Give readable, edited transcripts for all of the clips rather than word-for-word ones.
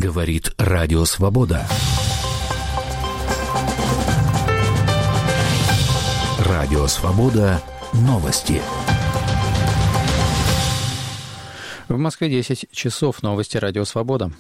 Говорит Радио Свобода. Радио Свобода. Новости. В Москве 10 часов. Новости Радио Свобода.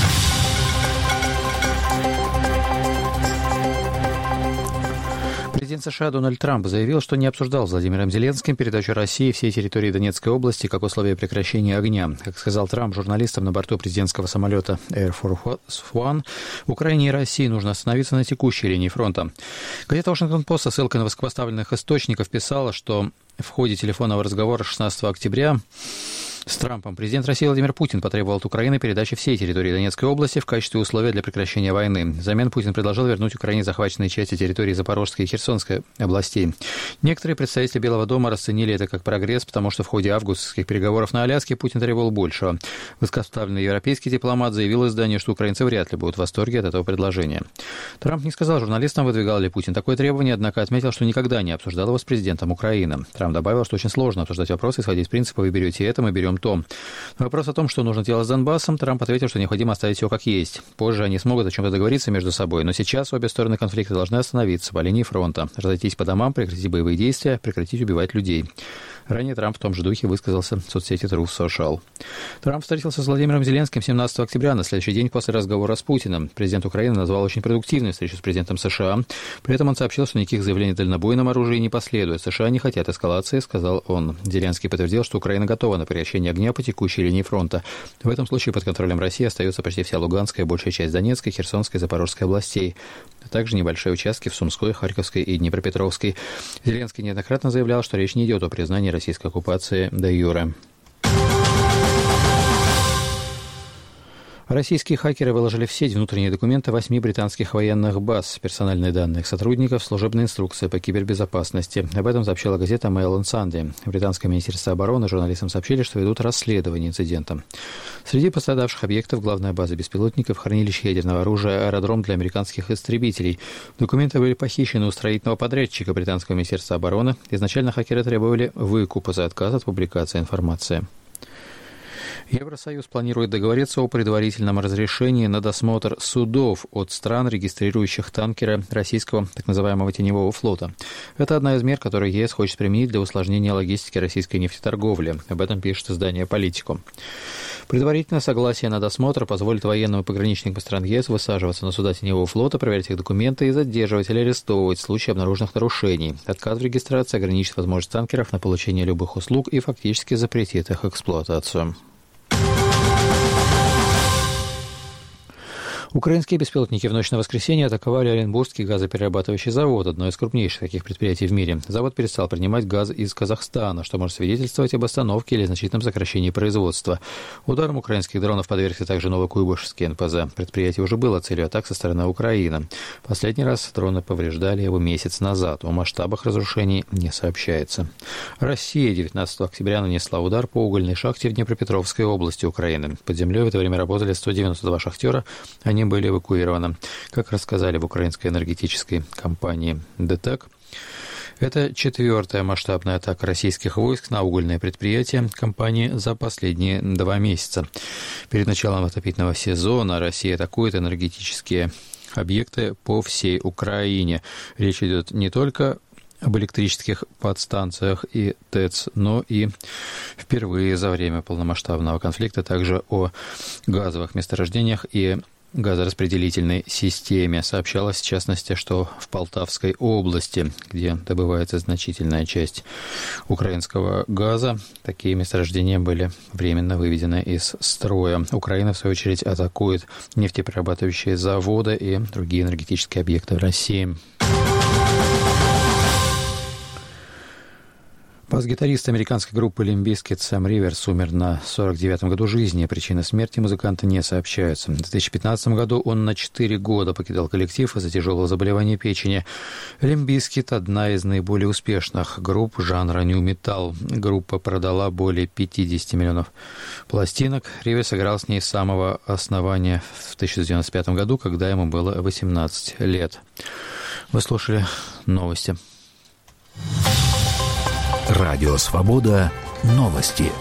Президент США Дональд Трамп заявил, что не обсуждал с Владимиром Зеленским передачу России всей территории Донецкой области как условие прекращения огня. Как сказал Трамп журналистам на борту президентского самолета Air Force One, Украине и России нужно остановиться на текущей линии фронта. Газета «Вашингтон-Пост» со ссылкой на высокопоставленных источников писала, что в ходе телефонного разговора 16 октября с Трампом президент России Владимир Путин потребовал от Украины передачи всей территории Донецкой области в качестве условия для прекращения войны. Взамен Путин предложил вернуть Украине захваченные части территории Запорожской и Херсонской областей. Некоторые представители Белого дома расценили это как прогресс, потому что в ходе августовских переговоров на Аляске Путин требовал большего. Высокопоставленный европейский дипломат заявил изданию, что украинцы вряд ли будут в восторге от этого предложения. Трамп не сказал журналистам, выдвигал ли Путин такое требование, однако отметил, что никогда не обсуждал его с президентом Украины. Трамп добавил, что очень сложно обсуждать вопросы, исходя из принципа «вы берете это, мы берем то». На вопрос о том, что нужно делать с Донбассом, Трамп ответил, что необходимо оставить все как есть. Позже они смогут о чем-то договориться между собой, но сейчас обе стороны конфликта должны остановиться по линии фронта, разойтись по домам, прекратить боевые действия, прекратить убивать людей. Ранее Трамп в том же духе высказался в соцсети Truth Social. Трамп встретился с Владимиром Зеленским 17 октября, на следующий день после разговора с Путиным. Президент Украины назвал очень продуктивной встречу с президентом США. При этом он сообщил, что никаких заявлений о дальнобойном оружии не последует. США не хотят эскалации, сказал он. Зеленский подтвердил, что Украина готова на прекращение огня по текущей линии фронта. В этом случае под контролем России остается почти вся Луганская и большая часть Донецкой, Херсонской и Запорожской областей, а также небольшие участки в Сумской, Харьковской и Днепропетровской. Зеленский неоднократно заявлял, что речь не идет о признании российской оккупации де-юре. Российские хакеры выложили в сеть внутренние документы 8 британских военных баз, персональные данные их сотрудников, служебные инструкции по кибербезопасности. Об этом сообщила газета Mail on Sunday. Британское министерство обороны журналистам сообщили, что ведут расследование инцидента. Среди пострадавших объектов главная база беспилотников, хранилище ядерного оружия, аэродром для американских истребителей. Документы были похищены у строительного подрядчика британского министерства обороны. Изначально хакеры требовали выкупа за отказ от публикации информации. Евросоюз планирует договориться о предварительном разрешении на досмотр судов от стран, регистрирующих танкеры российского так называемого теневого флота. Это одна из мер, которые ЕС хочет применить для усложнения логистики российской нефтеторговли. Об этом пишет издание «Политику». Предварительное согласие на досмотр позволит военным и пограничникам стран ЕС высаживаться на суда теневого флота, проверять их документы и задерживать или арестовывать в случае обнаруженных нарушений. Отказ в регистрации ограничит возможность танкеров на получение любых услуг и фактически запретит их эксплуатацию. Украинские беспилотники в ночь на воскресенье атаковали Оренбургский газоперерабатывающий завод, одно из крупнейших таких предприятий в мире. Завод перестал принимать газ из Казахстана, что может свидетельствовать об остановке или значительном сокращении производства. Ударом украинских дронов подвергся также Новокуйбышевский НПЗ. Предприятие уже было целью атак со стороны Украины. Последний раз дроны повреждали его месяц назад. О масштабах разрушений не сообщается. Россия 19 октября нанесла удар по угольной шахте в Днепропетровской области Украины. Под землей в это время работали 192 шахтера. Они были эвакуированы. Как рассказали в украинской энергетической компании ДТЭК, это 4-я масштабная атака российских войск на угольное предприятие компании за последние 2 месяца. Перед началом отопительного сезона Россия атакует энергетические объекты по всей Украине. Речь идет не только об электрических подстанциях и ТЭЦ, но и впервые за время полномасштабного конфликта также о газовых месторождениях и газораспределительной системе. Сообщалось, в частности, что в Полтавской области, где добывается значительная часть украинского газа, такие месторождения были временно выведены из строя. Украина, в свою очередь, атакует нефтеперерабатывающие заводы и другие энергетические объекты в России. Бас-гитарист американской группы Limp Bizkit Сэм Риверс умер на 49-м году жизни. Причины смерти музыканта не сообщаются. В 2015 году он на 4 года покидал коллектив из-за тяжелого заболевания печени. Limp Bizkit – одна из наиболее успешных групп жанра нью-металл. Группа продала более 50 миллионов пластинок. Риверс играл с ней с самого основания в 1995 году, когда ему было 18 лет. Вы слушали новости. Радио Свобода. Новости.